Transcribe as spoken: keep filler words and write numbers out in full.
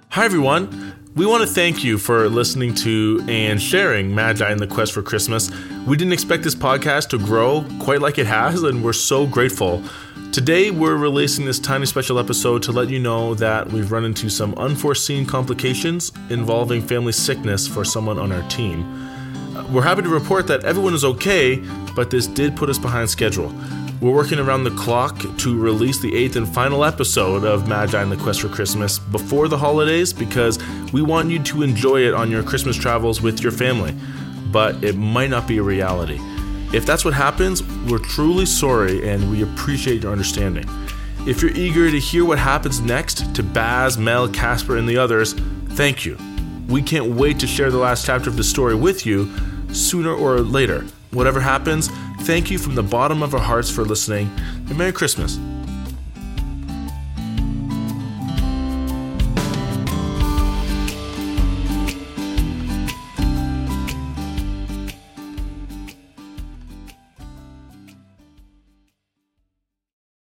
Hi everyone, we want to thank you for listening to and sharing Magi and the Quest for Christmas. We didn't expect this podcast to grow quite like it has, and we're so grateful. Today we're releasing this tiny special episode to let you know that we've run into some unforeseen complications involving family sickness for someone on our team. We're happy to report that everyone is okay, but this did put us behind schedule. We're working around the clock to release the eighth and final episode of Magi and the Quest for Christmas before the holidays because we want you to enjoy it on your Christmas travels with your family, but it might not be a reality. If that's what happens, we're truly sorry and we appreciate your understanding. If you're eager to hear what happens next to Baz, Mel, Casper, and the others, thank you. We can't wait to share the last chapter of the story with you sooner or later. Whatever happens, thank you from the bottom of our hearts for listening, and Merry Christmas.